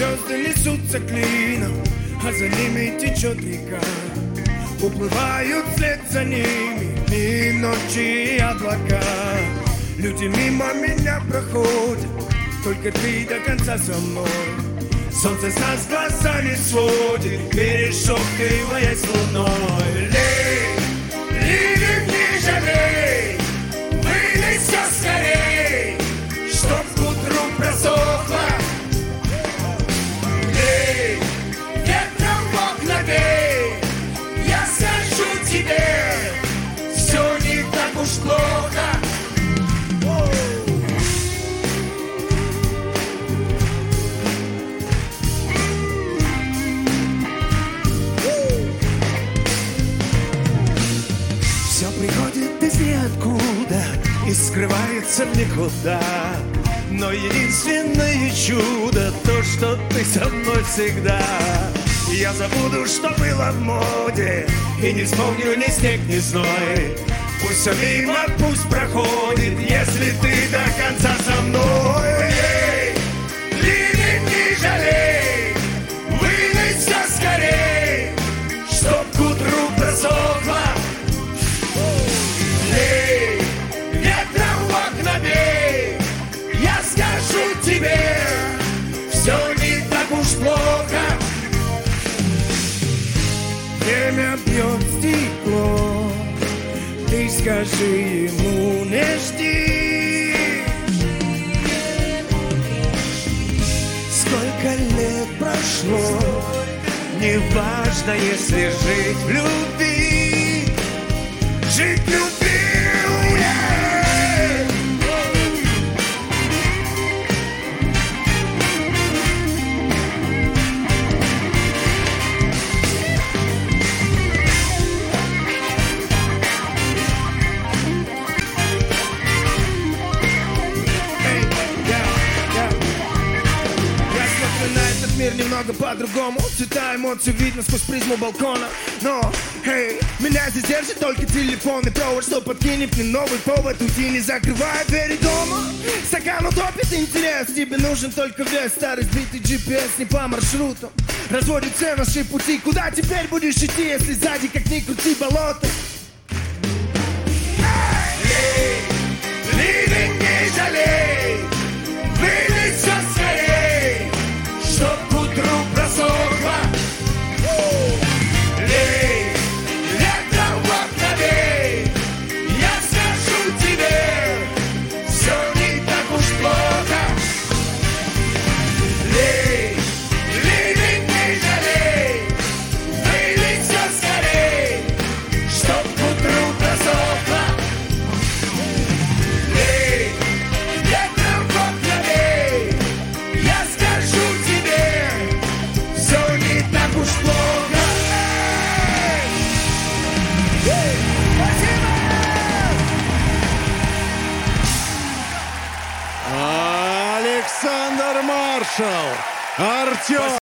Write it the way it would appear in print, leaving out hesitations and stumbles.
Звезды несутся клином, а за ними течет река. Уплывают вслед за ними дни, ночи и облака. Люди мимо меня проходят, только ты до конца со мной. Солнце с нас глаза не сводит, перешептываясь с луной. Лей, ливень, не жалей, вылей все скорей, чтоб к утру просохло. Лей, ветром в окна бей, я скажу тебе, все не так уж плохо. Все приходит из ниоткуда и скрывается в никуда. Но единственное чудо то, что ты со мной всегда. Я забуду, что было в моде, и не вспомню ни снег, ни зной. Пусть все мимо, пусть проходит, если ты до конца со мной. Эй, ливень, не жалей, вылей все скорей, чтоб к утру просохло. Эй, ветром в окна бей, я скажу тебе, все не так уж плохо. Время бьет стекло, ты скажи ему, не жди. Сколько лет прошло, неважно, если жить в любви. Жить в любви. Мир немного по-другому, цвета эмоций видно сквозь призму балкона. Но, эй, меня здесь держит только телефонный провод, что подкинет мне новый повод. Уйти, не закрывая двери дома. Стакан утопит интерес, тебе нужен только вес. Старый сбитый GPS не по маршруту разводит все наши пути. Куда теперь будешь идти, если сзади как ни крути болото? Эй, ливень, не жалей, вылей все скорей, чтоб к утру просохло. Лей, ветром в окна бей, я скажу тебе, все не так уж плохо. Лей, ливень, не жалей, вылей все скорей, чтоб к утру просохло. Лей, ветром в окна бей, я скажу тебе, все не так уж плохо. Александр Маршал, Артем.